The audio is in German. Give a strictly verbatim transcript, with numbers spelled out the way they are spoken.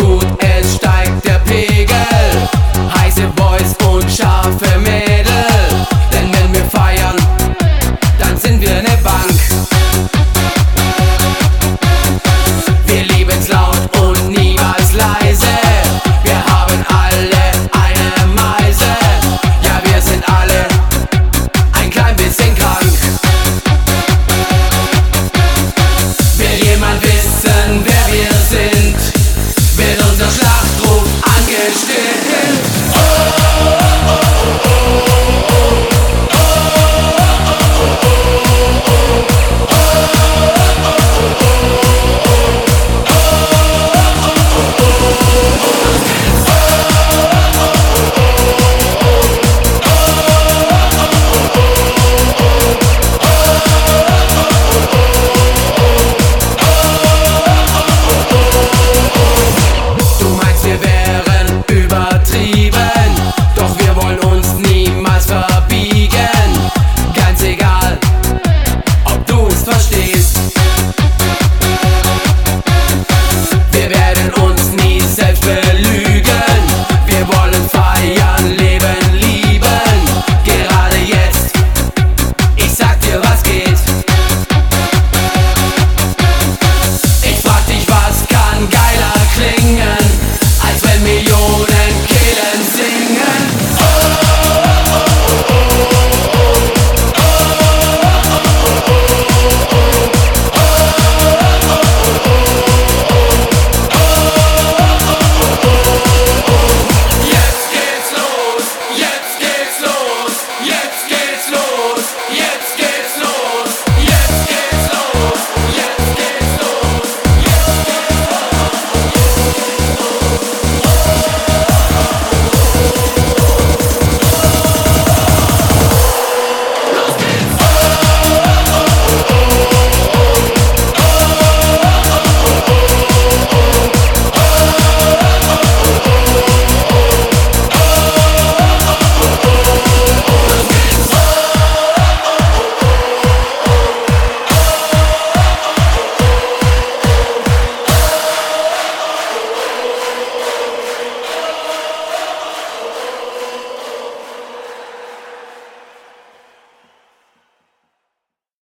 gut, es steigt der Pegel. Heiße Boys und scharfe Mädel. Denn wenn wir feiern, dann sind wir ne Bank. Wir lieben's laut und niemals leise. Wir haben alle eine Meise. Ja, wir sind alle ein klein bisschen krank. Will jemand wissen, wer wir sind, wird unser Schlachtruf angestimmt. Oh!